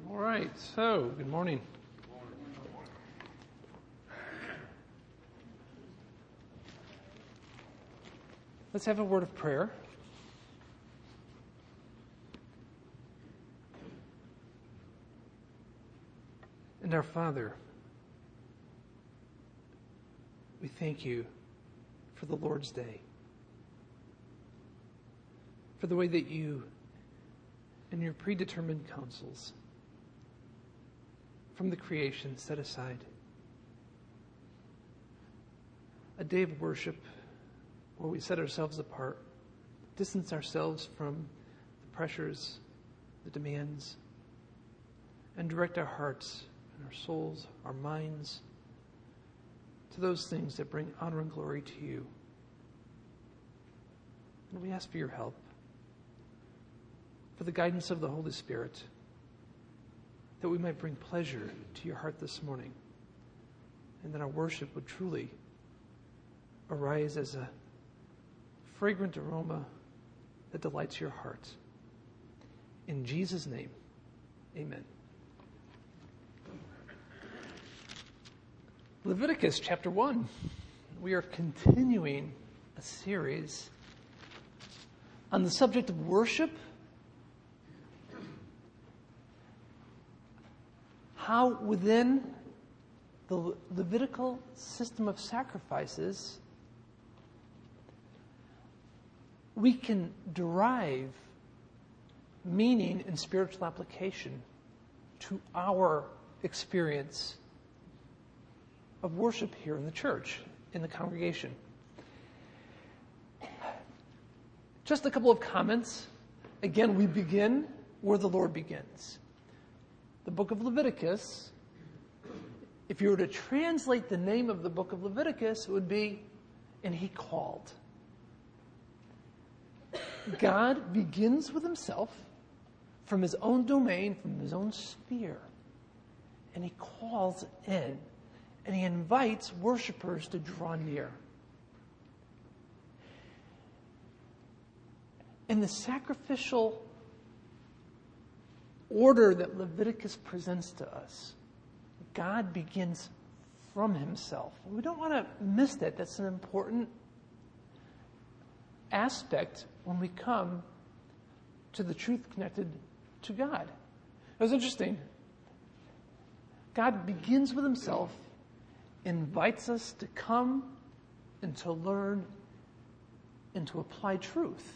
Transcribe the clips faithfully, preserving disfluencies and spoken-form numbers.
All right, so good morning. Let's have a word of prayer. And our Father, we thank you for the Lord's Day, for the way that you, in your predetermined counsels, from the creation set aside a day of worship where we set ourselves apart, distance ourselves from the pressures, the demands, and direct our hearts and our souls, our minds, to those things that bring honor and glory to you. And we ask for your help, for the guidance of the Holy Spirit, that we might bring pleasure to your heart this morning, and that our worship would truly arise as a fragrant aroma that delights your heart. In Jesus' name, amen. Leviticus chapter one. We are continuing a series on the subject of worship, how within the Levitical system of sacrifices we can derive meaning and spiritual application to our experience of worship here in the church, in the congregation. Just a couple of comments. Again, we begin where the Lord begins. The book of Leviticus, if you were to translate the name of the book of Leviticus, it would be, and he called. God begins with himself from his own domain, from his own sphere, and he calls in, and he invites worshipers to draw near. In the sacrificial order that Leviticus presents to us, God begins from himself. We don't want to miss that. That's an important aspect when we come to the truth connected to God. It was interesting. God begins with himself, invites us to come and to learn and to apply truth.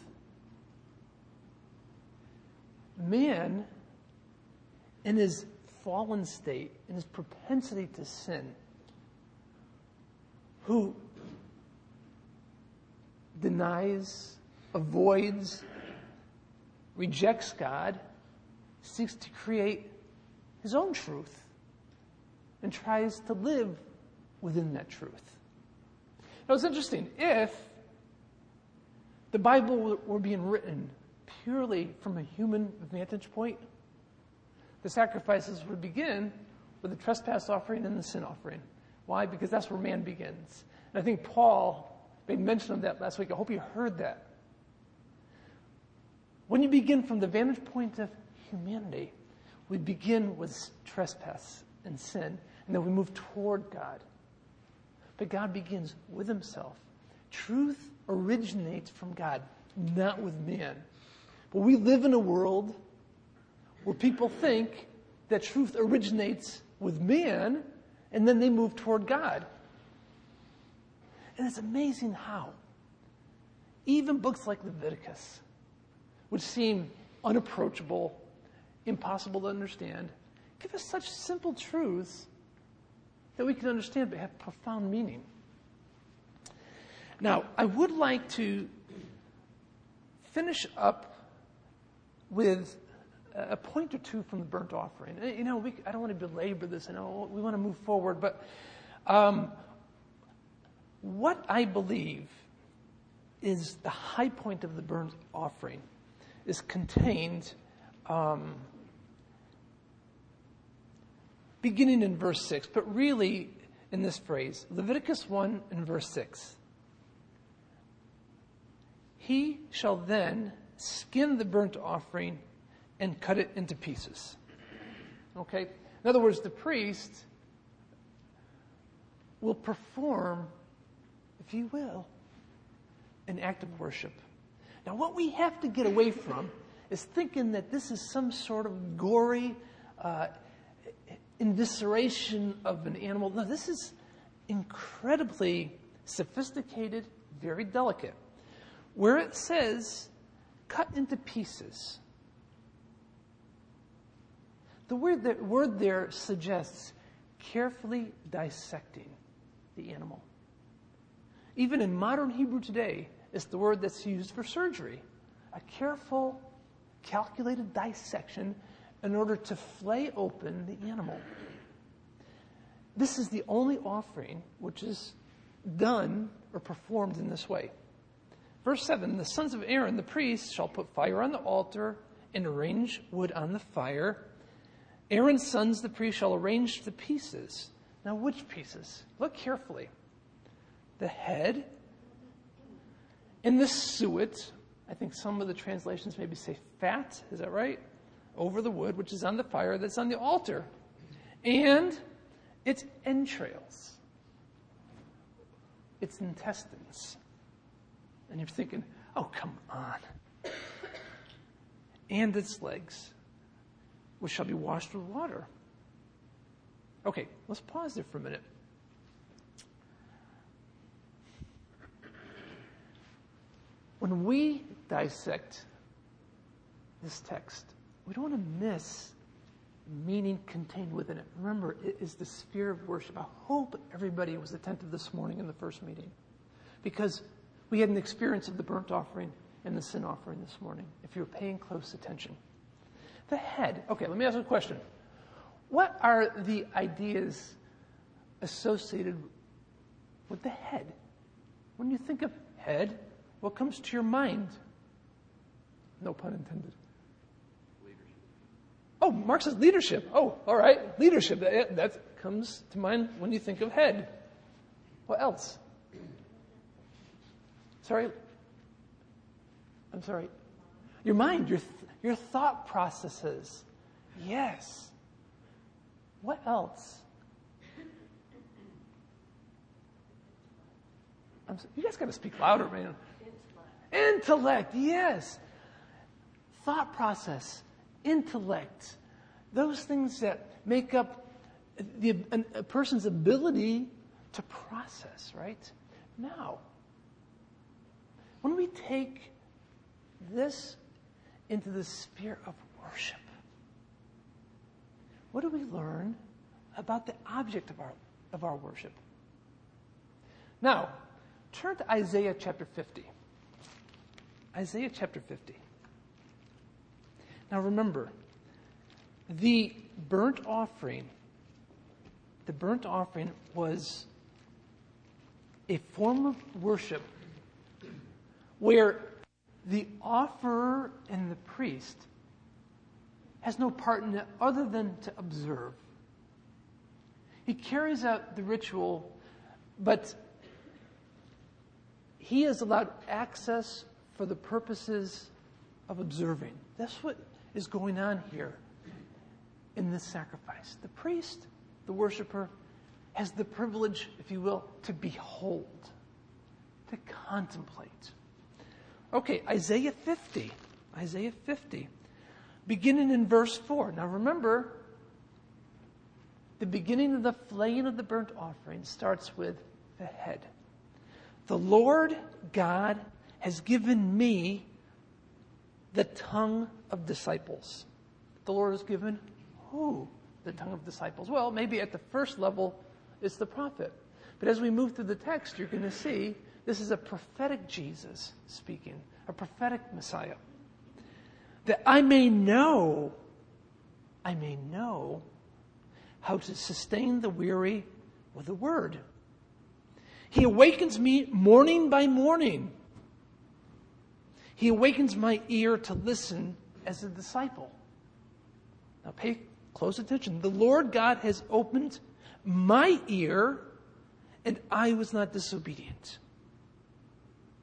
Man, in his fallen state, in his propensity to sin, who denies, avoids, rejects God, seeks to create his own truth and tries to live within that truth. Now, it's interesting. If the Bible were being written purely from a human vantage point, the sacrifices would begin with the trespass offering and the sin offering. Why? Because that's where man begins. And I think Paul made mention of that last week. I hope you heard that. When you begin from the vantage point of humanity, we begin with trespass and sin, and then we move toward God. But God begins with himself. Truth originates from God, not with man. But we live in a world where people think that truth originates with man, and then they move toward God. And it's amazing how even books like Leviticus, which seem unapproachable, impossible to understand, give us such simple truths that we can understand but have profound meaning. Now, I would like to finish up with a point or two from the burnt offering. You know, we, I don't want to belabor this. I know we want to move forward, but um, what I believe is the high point of the burnt offering is contained um, beginning in verse six, but really in this phrase, Leviticus one and verse six. He shall then skin the burnt offering and cut it into pieces. Okay? In other words, the priest will perform, if you will, an act of worship. Now, what we have to get away from is thinking that this is some sort of gory uh, evisceration of an animal. No, this is incredibly sophisticated, very delicate. Where it says, cut into pieces, the word, the word there suggests carefully dissecting the animal. Even in modern Hebrew today, it's the word that's used for surgery. A careful, calculated dissection in order to flay open the animal. This is the only offering which is done or performed in this way. Verse seven, the sons of Aaron, the priests, shall put fire on the altar and arrange wood on the fire. Aaron's sons, the priests, shall arrange the pieces. Now, which pieces? Look carefully. The head and the suet. I think some of the translations maybe say fat. Is that right? Over the wood, which is on the fire, that's on the altar. And its entrails. Its intestines. And you're thinking, oh, come on. And its legs, which shall be washed with water. Okay, let's pause there for a minute. When we dissect this text, we don't want to miss meaning contained within it. Remember, it is the sphere of worship. I hope everybody was attentive this morning in the first meeting, because we had an experience of the burnt offering and the sin offering this morning, if you were paying close attention. The head. Okay, let me ask you a question. What are the ideas associated with the head? When you think of head, what comes to your mind? No pun intended. Leadership. Oh, Mark says leadership. Oh, all right. Leadership. That, that comes to mind when you think of head. What else? Sorry? I'm sorry. Your mind, your, th- your thought processes. Yes. What else? I'm so, you guys got to speak louder, man. Intellect. Intellect, yes. Thought process, intellect, those things that make up the, a, a person's ability to process, right? Now, when we take this into the sphere of worship, what do we learn about the object of our, of our worship? Now, turn to Isaiah chapter fifty. Isaiah chapter fifty. Now remember, the burnt offering, the burnt offering was a form of worship where the offerer and the priest has no part in it other than to observe. He carries out the ritual, but he is allowed access for the purposes of observing. That's what is going on here in this sacrifice. The priest, the worshiper, has the privilege, if you will, to behold, to contemplate. Okay, Isaiah fifty. Isaiah fifty. Beginning in verse four. Now remember, the beginning of the flaying of the burnt offering starts with the head. The Lord God has given me the tongue of disciples. The Lord has given who the tongue of disciples? Well, maybe at the first level, it's the prophet. But as we move through the text, you're going to see this is a prophetic Jesus speaking, a prophetic Messiah. That I may know, I may know how to sustain the weary with a word. He awakens me morning by morning. He awakens my ear to listen as a disciple. Now pay close attention. The Lord God has opened my ear, and I was not disobedient.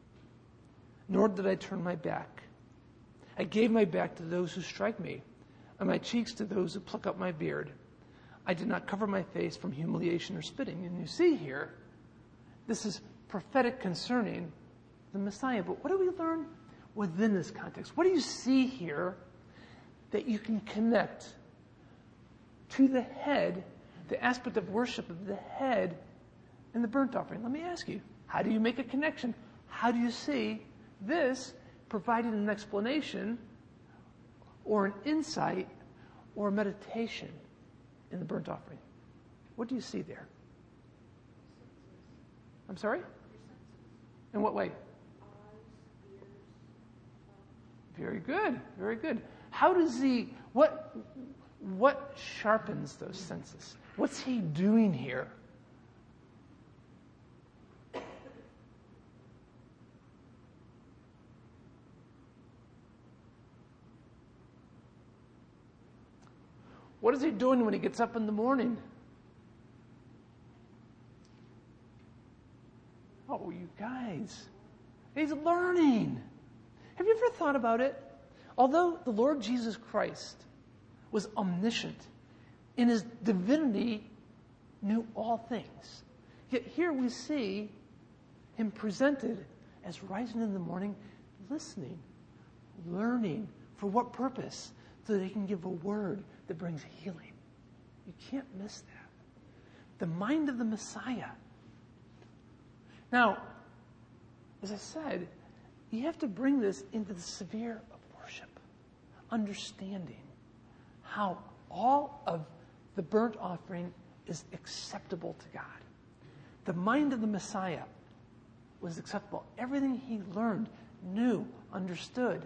Nor did I turn my back. I gave my back to those who strike me. and my cheeks to those who pluck up my beard. I did not cover my face from humiliation or spitting. And you see here, this is prophetic concerning the Messiah. But what do we learn within this context? What do you see here that you can connect to the head, the aspect of worship of the head in the burnt offering? Let me ask you, how do you make a connection? How do you see this providing an explanation or an insight or a meditation in the burnt offering? What do you see there? I'm sorry? In what way? Very good, very good. How does he, what, what sharpens those senses? What's he doing here? What is he doing when he gets up in the morning? Oh, you guys. He's learning. Have you ever thought about it? Although the Lord Jesus Christ was omniscient, in his divinity knew all things. Yet here we see him presented as rising in the morning, listening, learning. For what purpose? So that he can give a word that brings healing. You can't miss that. The mind of the Messiah. Now, as I said, you have to bring this into the sphere of worship, understanding how all of the burnt offering is acceptable to God. The mind of the Messiah was acceptable. Everything he learned, knew, understood,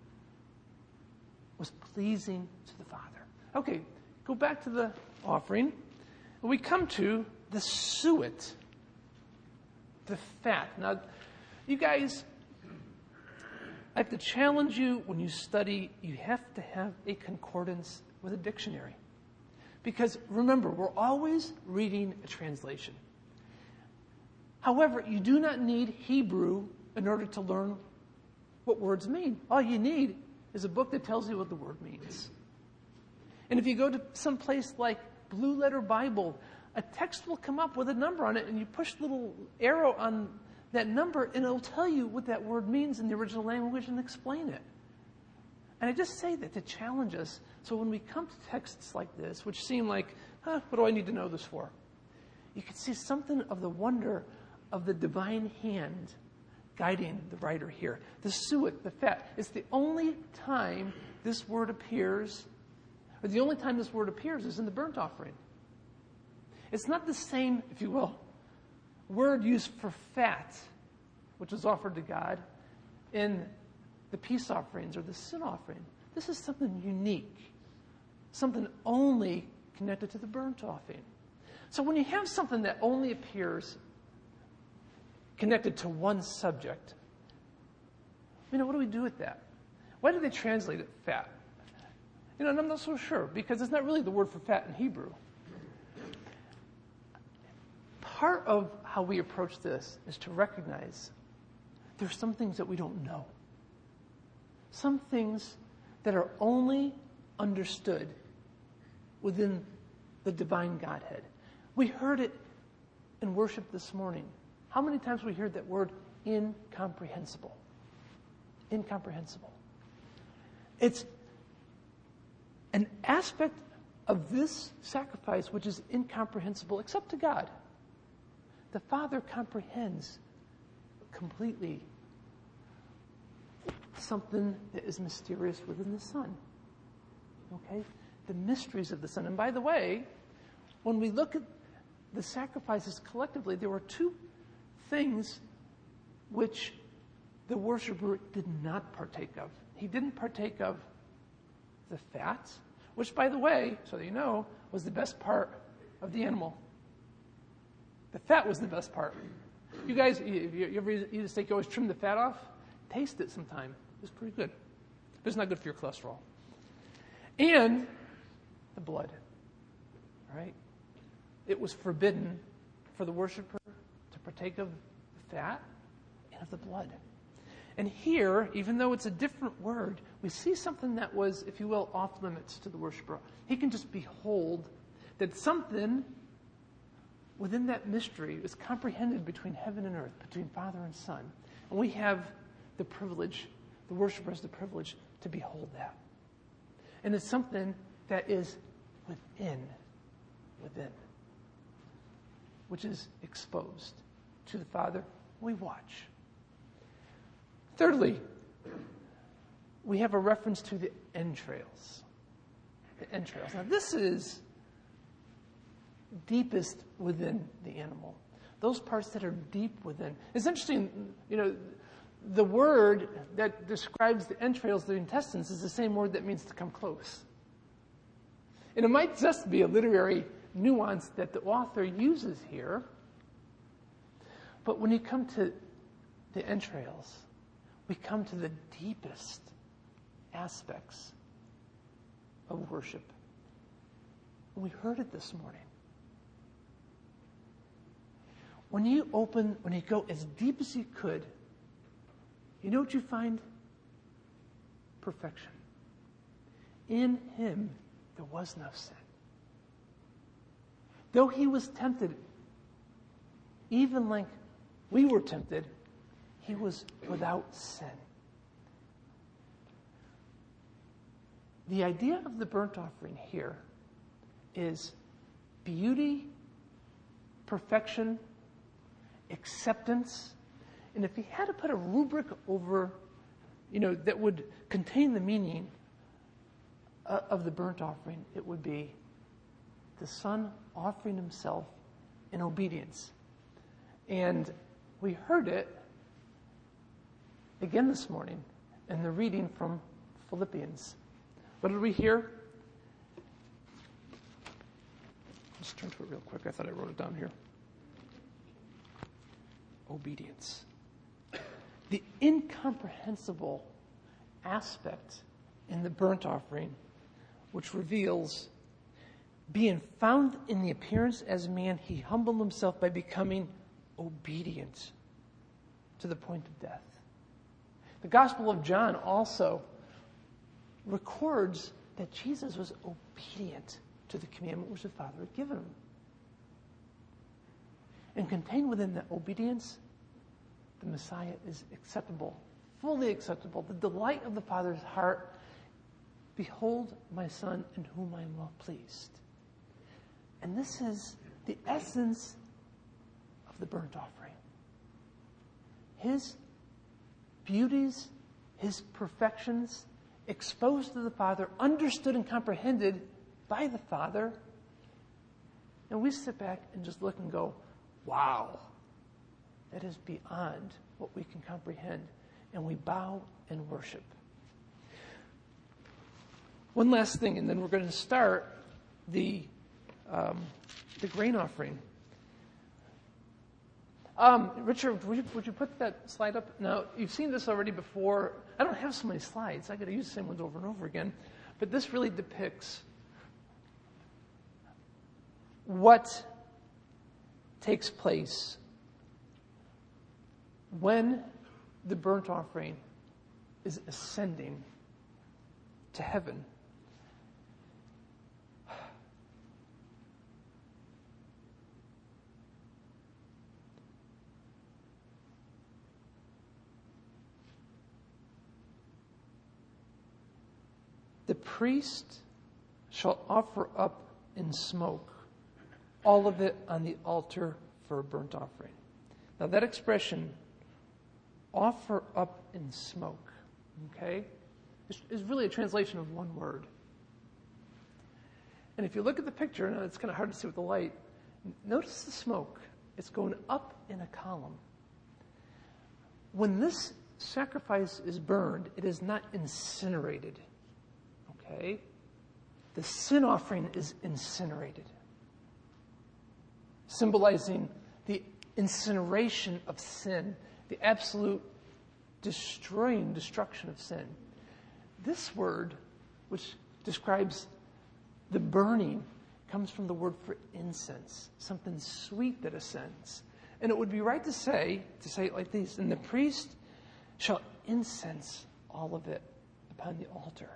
was pleasing to the Father. Okay, go back to the offering. We come to the suet, the fat. Now, you guys, I have to challenge you when you study, you have to have a concordance with a dictionary. Because remember, we're always reading a translation. However, you do not need Hebrew in order to learn what words mean. All you need is a book that tells you what the word means. And if you go to some place like Blue Letter Bible, a text will come up with a number on it, and you push the little arrow on that number, and it'll tell you what that word means in the original language and explain it. And I just say that to challenge us, so when we come to texts like this, which seem like, huh, what do I need to know this for? You can see something of the wonder of the divine hand guiding the writer here. The suet, the fat, it's the only time this word appears, or the only time this word appears is in the burnt offering. It's not the same, if you will, word used for fat, which was offered to God in the peace offerings or the sin offering. This is something unique, something only connected to the burnt offering. So when you have something that only appears connected to one subject, you know, what do we do with that? Why do they translate it fat? You know, and I'm not so sure, because it's not really the word for fat in Hebrew. Part of how we approach this is to recognize there's some things that we don't know. Some things that are only understood within the divine Godhead. We heard it in worship this morning. How many times we heard that word incomprehensible? Incomprehensible. It's an aspect of this sacrifice which is incomprehensible except to God. The Father comprehends completely something that is mysterious within the Son. Okay? The mysteries of the Son. And by the way, when we look at the sacrifices collectively, there were two things which the worshiper did not partake of. He didn't partake of the fat, which, by the way, so that you know, was the best part of the animal. The fat was the best part. You guys, you, you ever eat a steak, you always trim the fat off? Taste it sometime. It's pretty good. But it's not good for your cholesterol. And the blood. Right? It was forbidden for the worshiper to partake of the fat and of the blood. And here, even though it's a different word, we see something that was, if you will, off limits to the worshiper. He can just behold that something within that mystery is comprehended between heaven and earth, between Father and Son. And we have the privilege, the worshiper has the privilege to behold that. And it's something that is within, within, which is exposed to the Father. We watch. Thirdly, we have a reference to the entrails. The entrails. Now, this is deepest within the animal. Those parts that are deep within. It's interesting, you know, the word that describes the entrails, the intestines, is the same word that means to come close. And it might just be a literary nuance that the author uses here. But when you come to the entrails, we come to the deepest aspects of worship. We heard it this morning. When you open, when you go as deep as you could, you know what you find? Perfection. In him, there was no sin. Though he was tempted, even like we were tempted, he was without sin. The idea of the burnt offering here is beauty, perfection, acceptance. And if he had to put a rubric over, you know, that would contain the meaning uh, of the burnt offering, it would be the Son offering himself in obedience. And we heard it again this morning in the reading from Philippians. What did we hear? Let's turn to it real quick. I thought I wrote it down here. Obedience. The incomprehensible aspect in the burnt offering, which reveals, being found in the appearance as man, he humbled himself by becoming obedient to the point of death. The Gospel of John also records that Jesus was obedient to the commandment which the Father had given him. And contained within that obedience, the Messiah is acceptable, fully acceptable, the delight of the Father's heart. Behold my Son in whom I am well pleased. And this is the essence of the burnt offering. His beauties, his perfections, exposed to the Father, understood and comprehended by the Father. And we sit back and just look and go, wow, that is beyond what we can comprehend. And we bow and worship. One last thing, and then we're going to start the um, the grain offering. Um, Richard, would you, would you put that slide up? Now, you've seen this already before. I don't have so many slides. I got to use the same ones over and over again. But this really depicts what takes place when the burnt offering is ascending to heaven. The priest shall offer up in smoke all of it on the altar for a burnt offering. Now that expression, offer up in smoke, okay, is, is really a translation of one word. And if you look at the picture, and it's kind of hard to see with the light, notice the smoke. It's going up in a column. When this sacrifice is burned, it is not incinerated. Okay? The sin offering is incinerated, symbolizing the incineration of sin, the absolute destroying, destruction of sin. This word, which describes the burning, comes from the word for incense, something sweet that ascends. And it would be right to say, to say it like this, and the priest shall incense all of it upon the altar,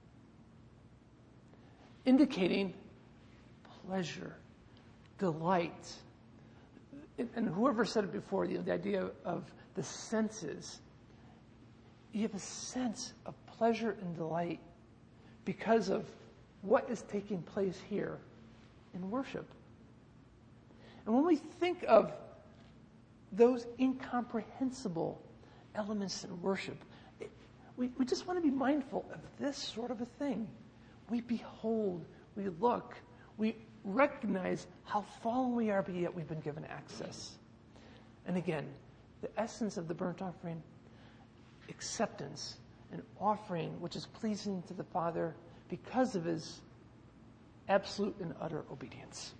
indicating pleasure, delight. And whoever said it before, you know, the idea of the senses, you have a sense of pleasure and delight because of what is taking place here in worship. And when we think of those incomprehensible elements in worship, it, we, we just want to be mindful of this sort of a thing. We behold, we look, we recognize how fallen we are, but yet we've been given access. And again, the essence of the burnt offering, acceptance, an offering which is pleasing to the Father because of his absolute and utter obedience.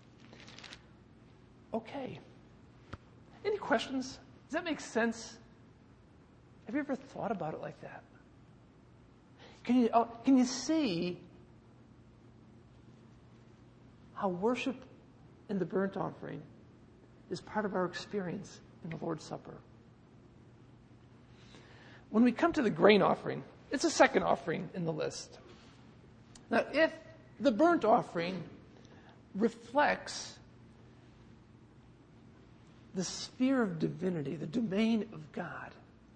Okay. Any questions? Does that make sense? Have you ever thought about it like that? Can you, uh, can you see how worship in the burnt offering is part of our experience in the Lord's Supper? When we come to the grain offering, it's a second offering in the list. Now, if the burnt offering reflects the sphere of divinity, the domain of God,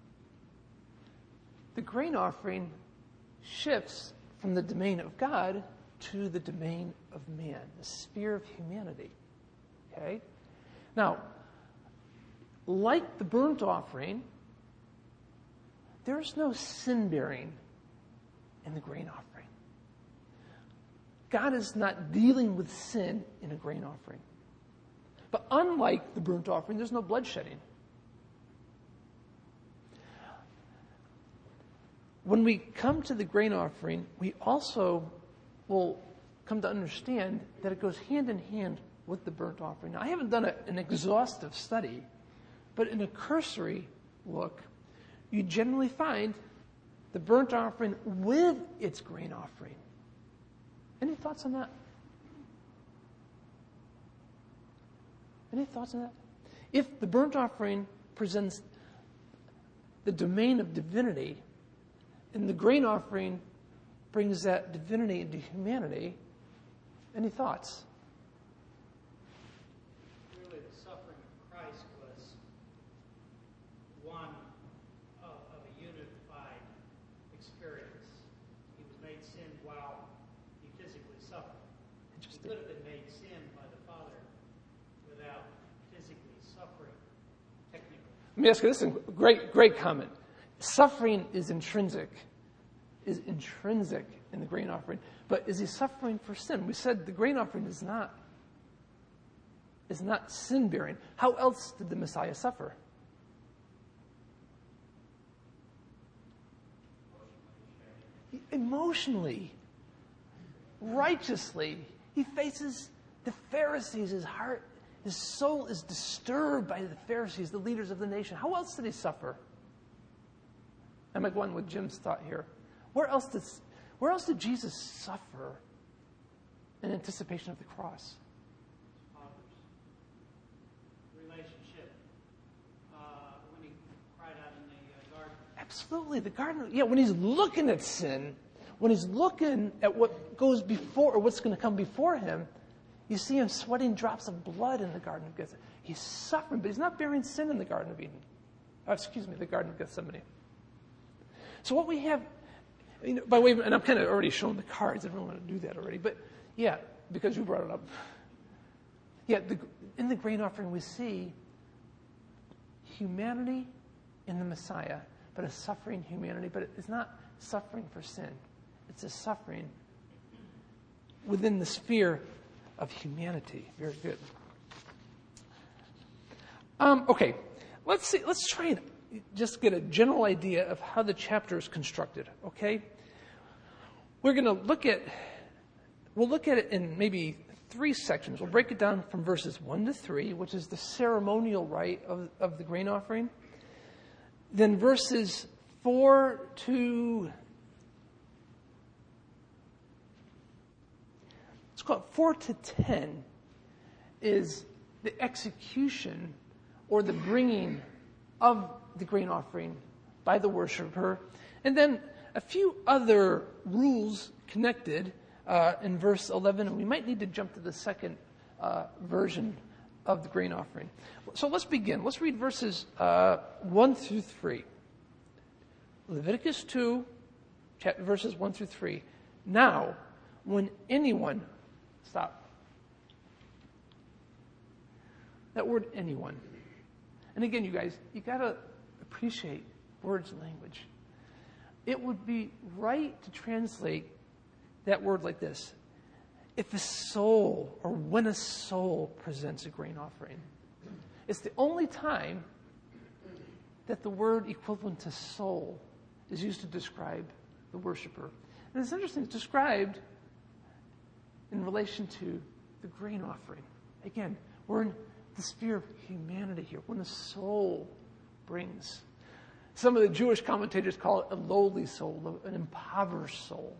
the grain offering shifts from the domain of God to the domain of man, the sphere of humanity. Okay? Now, like the burnt offering, there's no sin bearing in the grain offering. God is not dealing with sin in a grain offering. But unlike the burnt offering, there's no bloodshedding. When we come to the grain offering, we also will come to understand that it goes hand in hand with the burnt offering. Now, I haven't done a, an exhaustive study, but in a cursory look, you generally find the burnt offering with its grain offering. Any thoughts on that? Any thoughts on that? If the burnt offering presents the domain of divinity, and the grain offering brings that divinity into humanity, any thoughts? Really, the suffering of Christ was one of, of a unified experience. He was made sin while he physically suffered. He could have been made sin by the Father without physically suffering, technically. Let me ask you this, a great, great comment. Suffering is intrinsic, is intrinsic in the grain offering. But is he suffering for sin? We said the grain offering is not, is not sin-bearing. How else did the Messiah suffer? Emotionally, righteously. He faces the Pharisees. His heart, his soul is disturbed by the Pharisees, the leaders of the nation. How else did he suffer? I'm like one with Jim's thought here. Where else did, where else did Jesus suffer in anticipation of the cross? Father's relationship uh, when he cried out in the uh, garden. Absolutely, the garden. Yeah, when he's looking at sin, when he's looking at what goes before, or what's going to come before him, you see him sweating drops of blood in the Garden of Gethsemane. He's suffering, but he's not bearing sin in the Garden of Eden. Oh, excuse me, the Garden of Gethsemane. So what we have, you know, by way of, and I'm kind of already showing the cards. I don't want to do that already, but yeah, because you brought it up. Yeah, the, in the grain offering we see humanity in the Messiah, but a suffering humanity, but it's not suffering for sin. It's a suffering within the sphere of humanity. Very good. Um, okay, let's see. Let's try and just get a general idea of how the chapter is constructed, okay? We're going to look at, we'll look at it in maybe three sections. We'll break it down from verses one to three, which is the ceremonial rite of, of the grain offering. Then verses four to, let's call it four to ten, is the execution or the bringing of the grain offering by the worshiper. And then a few other rules connected uh, in verse eleven, and we might need to jump to the second uh, version of the grain offering. So let's begin. Let's read verses uh, one through three. Leviticus two, chapter, verses one through three. Now, when anyone, stop. That word anyone. And again, you guys, you got to appreciate words and language. It would be right to translate that word like this. If a soul, or when a soul presents a grain offering. It's the only time that the word equivalent to soul is used to describe the worshiper. And it's interesting, it's described in relation to the grain offering. Again, we're in the sphere of humanity here, when a soul brings. Some of the Jewish commentators call it a lowly soul, an impoverished soul.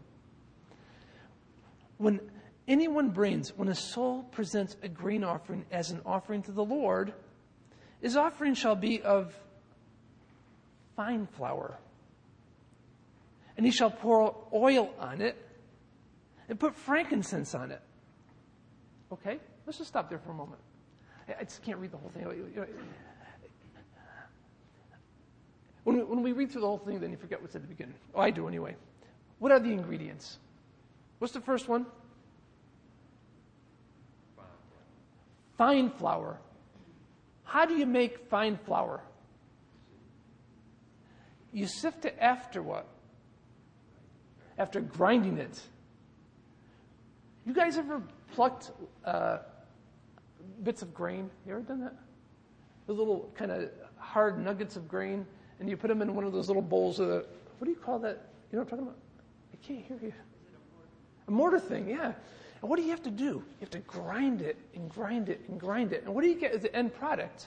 When anyone brings, when a soul presents a grain offering as an offering to the Lord, his offering shall be of fine flour. And he shall pour oil on it and put frankincense on it. Okay? Let's just stop there for a moment. I just can't read the whole thing. When we, when we read through the whole thing, then you forget what's at the beginning. Oh, I do anyway. What are the ingredients? What's the first one? Fine flour. How do you make fine flour? You sift it after what? After grinding it. You guys ever plucked uh, bits of grain? You ever done that? The little kind of hard nuggets of grain, and you put them in one of those little bowls of the, what do you call that? You know what I'm talking about? I can't hear you. A mortar thing, yeah. And what do you have to do? You have to grind it and grind it and grind it. And what do you get as the end product?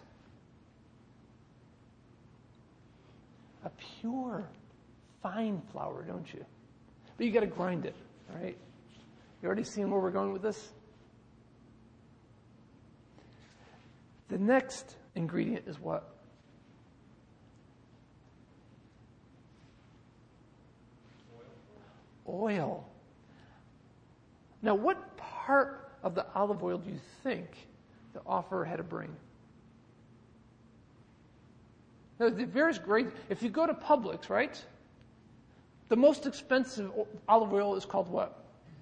A pure, fine flour, don't you? But you got to grind it, all right? You already seen where we're going with this? The next ingredient is what? Oil. Oil. Now, what part of the olive oil do you think the offerer had to bring? Now, it varies great. If you go to Publix, right? The most expensive olive oil is called what?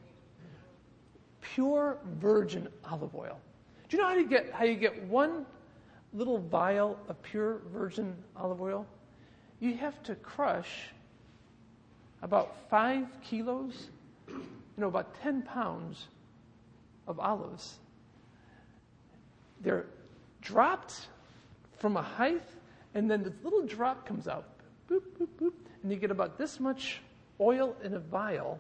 Pure virgin olive oil. Do you know how you get how you get one little vial of pure virgin olive oil? You have to crush about five kilos, you know, about ten pounds of olives. They're dropped from a height, and then this little drop comes out. Boop, boop, boop. And you get about this much oil in a vial,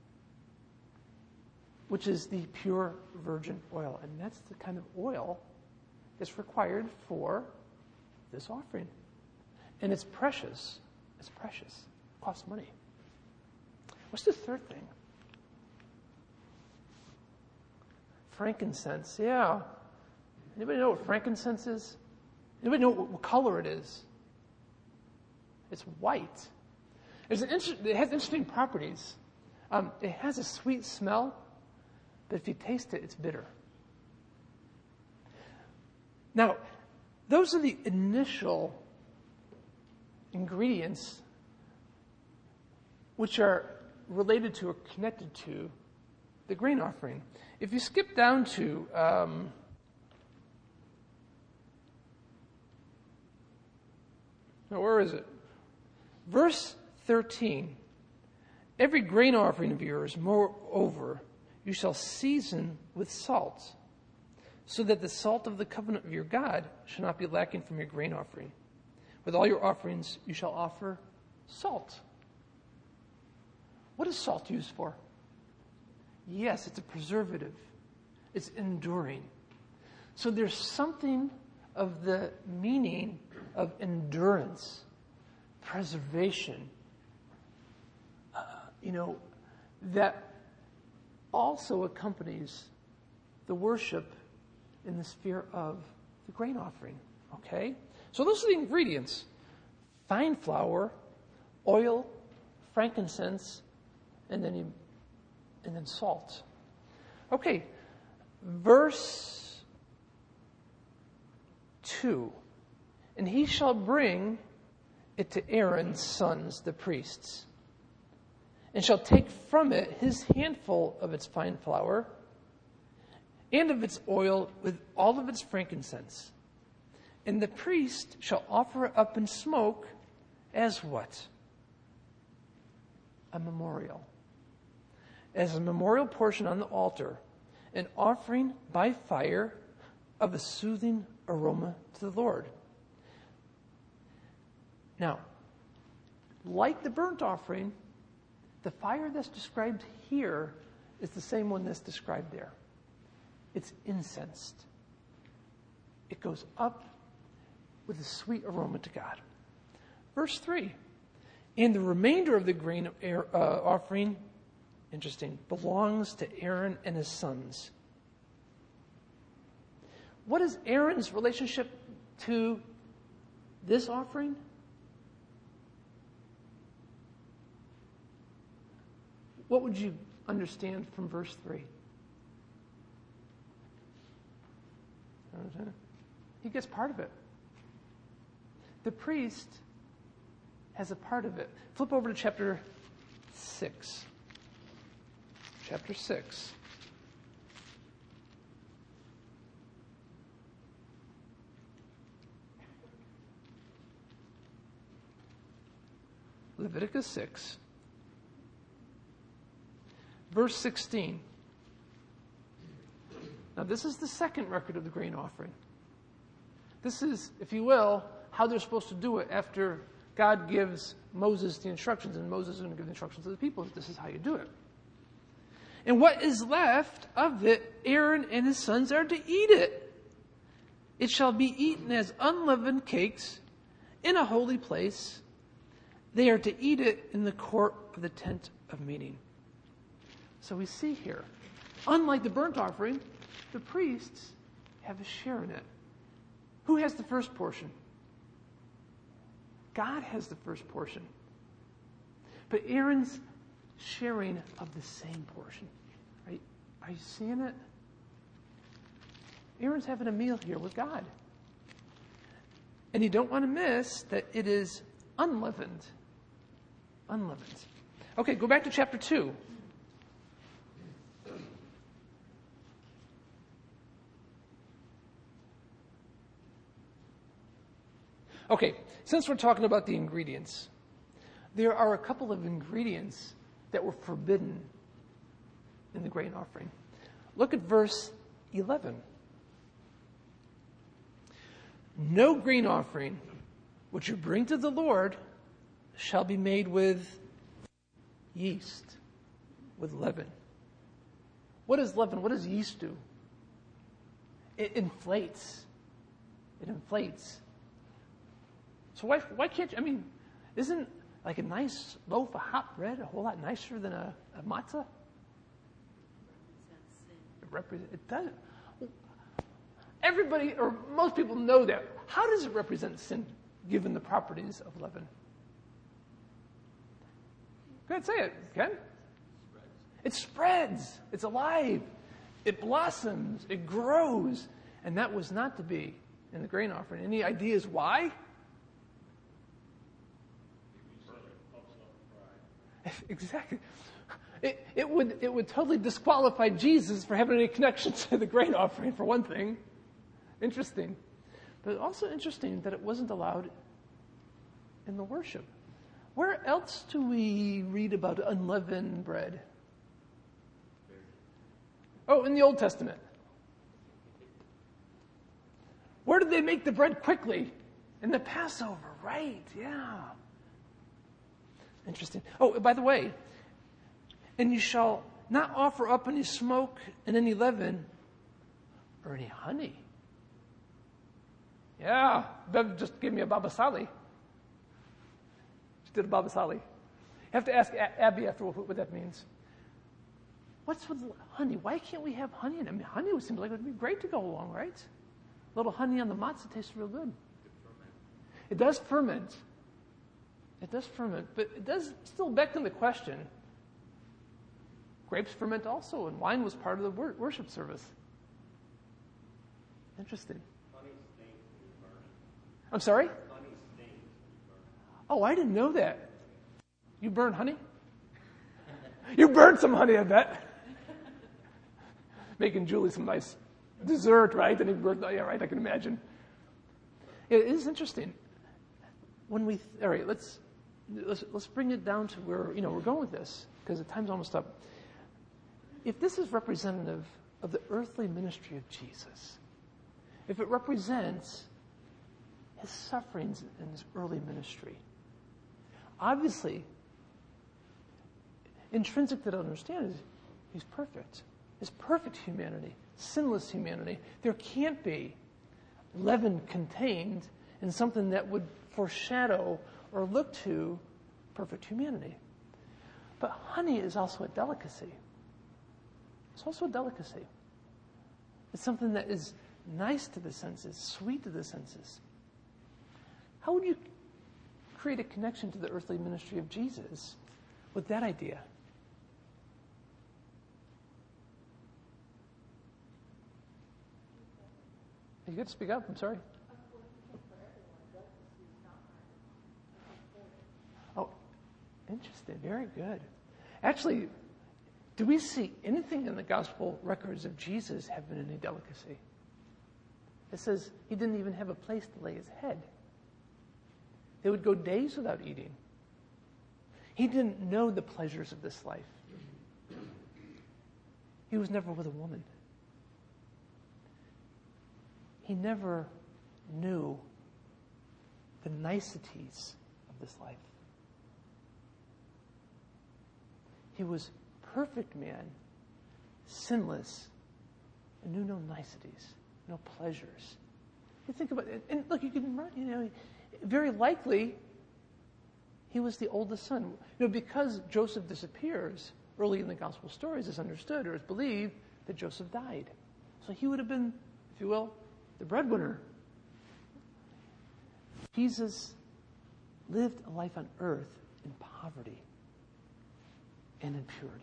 which is the pure virgin oil. And that's the kind of oil that's required for this offering. And it's precious. It's precious. It costs money. What's the third thing? Frankincense. Yeah. Anybody know what frankincense is? Anybody know what, what color it is? It's white. It's an inter- it has interesting properties. Um, it has a sweet smell, but if you taste it, it's bitter. Now, those are the initial ingredients which are related to or connected to the grain offering. If you skip down to um, now, where is it? Verse thirteen. Every grain offering of yours, moreover, you shall season with salt, so that the salt of the covenant of your God shall not be lacking from your grain offering. With all your offerings you shall offer salt. What is salt used for? Yes, it's a preservative. It's enduring. So there's something of the meaning of endurance, preservation, uh, you know, that also accompanies the worship in the sphere of the grain offering. Okay? So those are the ingredients. Fine flour, oil, frankincense, and then you, and then salt. Okay, verse two. And he shall bring it to Aaron's sons, the priests, and shall take from it his handful of its fine flour, and of its oil with all of its frankincense. And the priest shall offer it up in smoke as what? A memorial. As a memorial portion on the altar, an offering by fire of a soothing aroma to the Lord. Now, like the burnt offering, the fire that's described here is the same one that's described there. It's incensed. It goes up with a sweet aroma to God. Verse three, and the remainder of the grain uh, offering, interesting, belongs to Aaron and his sons. What is Aaron's relationship to this offering? What would you understand from verse three? He gets part of it. The priest has a part of it. Flip over to chapter six. Chapter six. Leviticus six. Verse sixteen. Now, this is the second record of the grain offering. This is, if you will, how they're supposed to do it after God gives Moses the instructions, and Moses is going to give the instructions to the people. This is how you do it. And what is left of it, Aaron and his sons are to eat it. It shall be eaten as unleavened cakes in a holy place. They are to eat it in the court of the tent of meeting. So we see here, unlike the burnt offering, the priests have a share in it. Who has the first portion? God has the first portion. But Aaron's sharing of the same portion. Are you, are you seeing it? Aaron's having a meal here with God. And you don't want to miss that it is unleavened. Unleavened. Okay, go back to chapter two. Okay, since we're talking about the ingredients, there are a couple of ingredients that were forbidden in the grain offering. Look at verse eleven. No grain offering which you bring to the Lord shall be made with yeast, with leaven. What is leaven? What does yeast do? It inflates. It inflates. So why why can't you, I mean, isn't like a nice loaf of hot bread a whole lot nicer than a, a matzah? It represents, it does. Everybody, or most people know that. How does it represent sin, given the properties of leaven? Go ahead, say it, Ken. It spreads. It's alive. It blossoms. It grows. And that was not to be in the grain offering. Any ideas why? Exactly. It, it would it would totally disqualify Jesus for having any connection to the grain offering, for one thing. Interesting. But also interesting that it wasn't allowed in the worship. Where else do we read about unleavened bread? Oh, in the Old Testament. Where did they make the bread quickly? In the Passover, right, yeah. Interesting. Oh, by the way, and you shall not offer up any smoke and any leaven or any honey. Yeah, Bev just gave me a Baba Sali. She did a Baba Sali. You have to ask a- Abby after what, what that means. What's with honey? Why can't we have honey in it? I mean, honey would seem like it would be great to go along, right? A little honey on the matzah tastes real good. It does ferment. It does ferment, but it does still beckon the question. Grapes ferment also, and wine was part of the wor- worship service. Interesting. Honey stains when you burn it. I'm sorry? Honey stains when you burn it. Oh, I didn't know that. You burn honey? You burned some honey, I bet. Making Julie some nice dessert, right? And he burned, yeah, right, I can imagine. It is interesting. When we, all right, let's, let's, let's bring it down to where, you know, we're going with this, because the time's almost up. If this is representative of the earthly ministry of Jesus, if it represents his sufferings in his early ministry, obviously, intrinsic that I understand is he's perfect. His perfect humanity, sinless humanity. There can't be leaven contained in something that would foreshadow or look to perfect humanity. But honey is also a delicacy. It's also a delicacy. It's something that is nice to the senses, sweet to the senses. How would you create a connection to the earthly ministry of Jesus with that idea? You got to speak up. I'm sorry. Oh, interesting. Very good. Actually, do we see anything in the gospel records of Jesus having any delicacy? It says he didn't even have a place to lay his head. They would go days without eating. He didn't know the pleasures of this life. He was never with a woman. He never knew the niceties of this life. He was perfect man, sinless, and knew no niceties, no pleasures. You think about it, and look, you can, you know, very likely he was the oldest son. You know, because Joseph disappears early in the gospel stories, it's understood or it's believed that Joseph died. So he would have been, if you will, the breadwinner. Jesus lived a life on earth in poverty and in purity.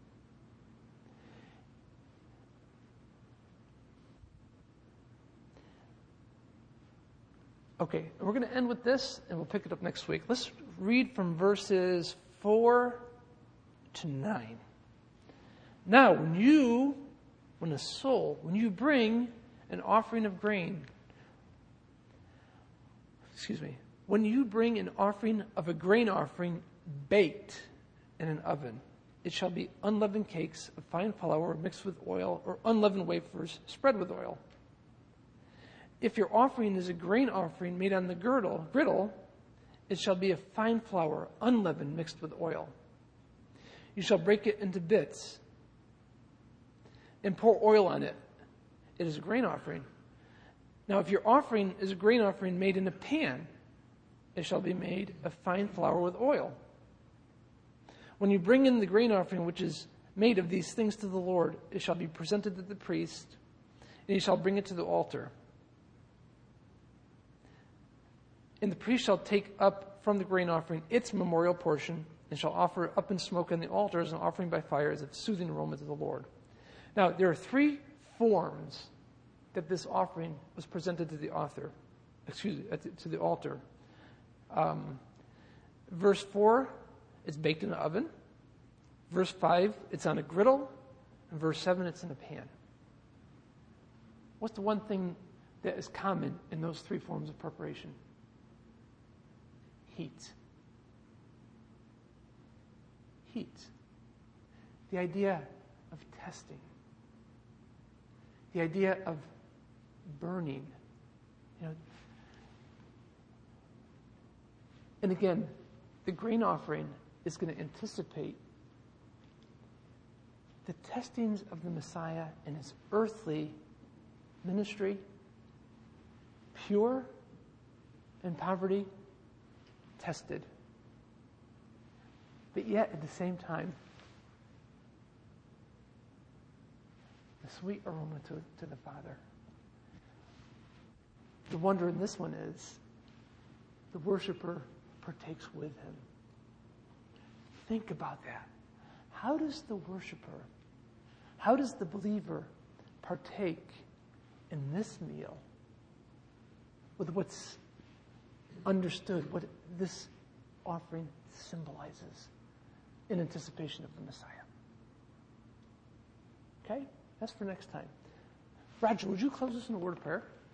Okay, we're going to end with this, and we'll pick it up next week. Let's read from verses four to nine. Now, when you, when a soul, when you bring an offering of grain, excuse me, when you bring an offering of a grain offering baked in an oven, it shall be unleavened cakes of fine flour mixed with oil, or unleavened wafers spread with oil. If your offering is a grain offering made on the girdle, griddle, it shall be of fine flour, unleavened, mixed with oil. You shall break it into bits and pour oil on it. It is a grain offering. Now, if your offering is a grain offering made in a pan, it shall be made of fine flour with oil. When you bring in the grain offering which is made of these things to the Lord, it shall be presented to the priest, and he shall bring it to the altar. And the priest shall take up from the grain offering its memorial portion, and shall offer it up in smoke on the altar as an offering by fire, as a soothing aroma to the Lord. Now, there are three forms that this offering was presented to the author, excuse me, to the altar. Um, verse four, it's baked in an oven. Verse five, it's on a griddle. And verse seven, it's in a pan. What's the one thing that is common in those three forms of preparation? Heat. Heat. The idea of testing. The idea of burning. You know. And again, the grain offering is going to anticipate the testings of the Messiah in his earthly ministry, pure in poverty, tested. But yet, at the same time, a sweet aroma to, to the Father. The wonder in this one is the worshiper partakes with him. Think about that. How does the worshiper, how does the believer partake in this meal with what's understood, what this offering symbolizes in anticipation of the Messiah? Okay? That's for next time. Roger, would you close us in a word of prayer?